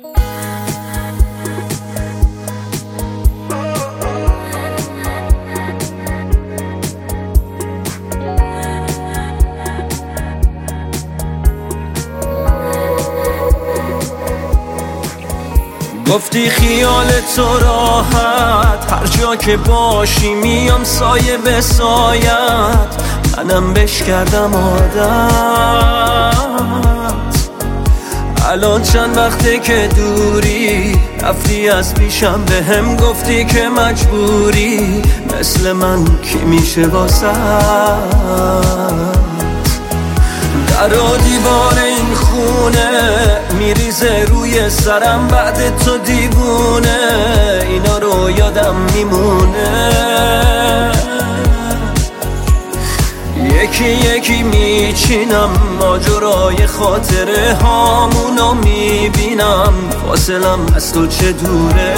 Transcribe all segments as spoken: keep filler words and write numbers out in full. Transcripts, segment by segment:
گفتی خیال تو راحت، هر جا که باشی میام سایه به سایت، منم بش کردم عادت. الان چند وقته که دوری، رفتی از پیشم به هم گفتی که مجبوری، مثل من کی میشه واسه در و دیوار این خونه میریزه روی سرم، بعد تو دیوونه اینا رو یادم میمونه. یکی یکی میچینم ماجرای خاطره هامونو میبینم، فاصلم از تو چه دوره،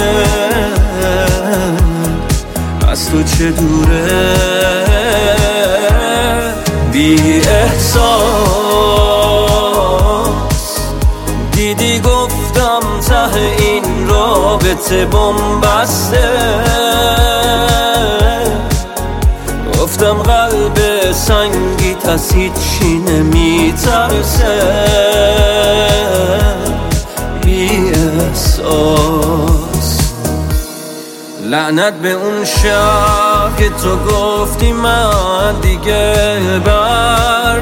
از تو چه دوره. بی احساس دیدی گفتم ته این رابطه بن‌بسته، گفتم قلب سنگیت از هیچی نمیترسه. بی احساس لعنت به اون شب که تو گفتی من دیگه بر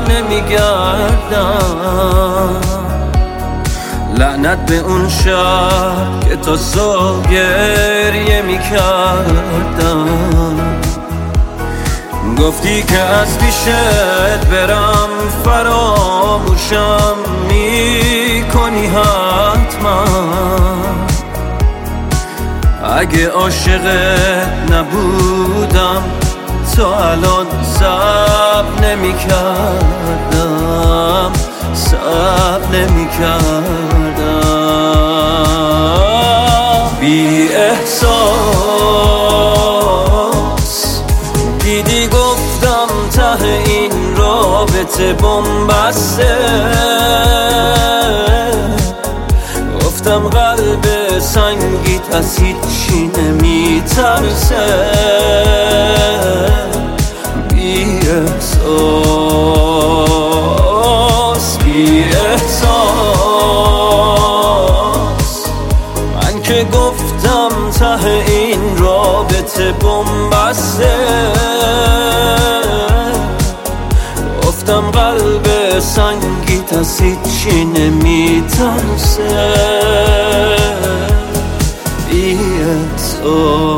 نمیگردم، لعنت به اون شب که تا صبح گریه میکردم. گفتی که از پیشت برم فراموشم میکنی حتما، اگه عاشقت نبودم تو الان صبر نمی کردم، صبر نمی کردم. بی احساس دیدی گفتم ته این رابطه بن‌بسته، گفتم قلب سنگیت از هیچی نمیترسه. بی احساس بی احساس من که گفتم ته این رابطه بن‌بسته، گفتم قلب سنگیت از هیچی نمیترسه. بی احساس